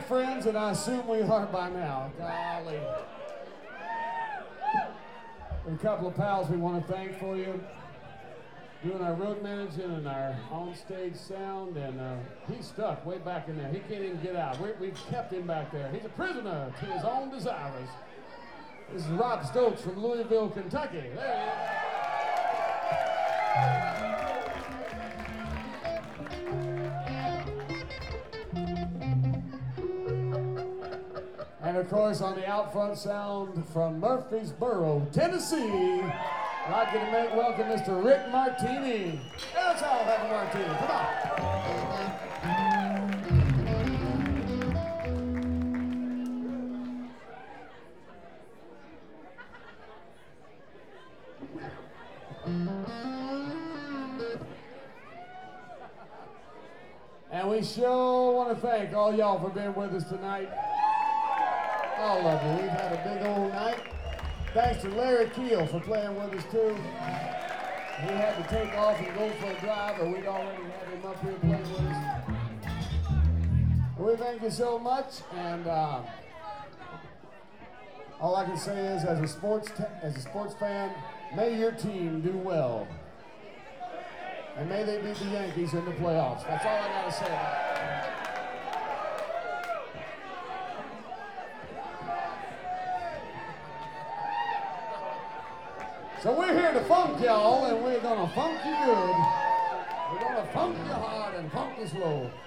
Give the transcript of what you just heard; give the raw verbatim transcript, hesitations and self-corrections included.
friends, and I assume we are by now. Golly. And a couple of pals we want to thank for you. Doing our road managing and our on-stage sound, and uh, he's stuck way back in there. He can't even get out. We, we've kept him back there. He's a prisoner to his own desires. This is Rob Stokes from Louisville, Kentucky. There he is. And of course, on the out front sound from Murfreesboro, Tennessee, I'd like you to make welcome Mister Rick Martini. Let's all have a martini. Come on. And we sure want to thank all y'all for being with us tonight. All of you. We've had a big old night. Thanks to Larry Keel for playing with us too. He had to take off and go for a drive, or we'd already have him up here playing with us. We thank you so much, and uh, all I can say is, as a sports te- as a sports fan, may your team do well, and may they beat the Yankees in the playoffs. That's all I gotta say about it. So we're here to funk y'all, and we're gonna funk you good. We're gonna funk you hard and funk you slow.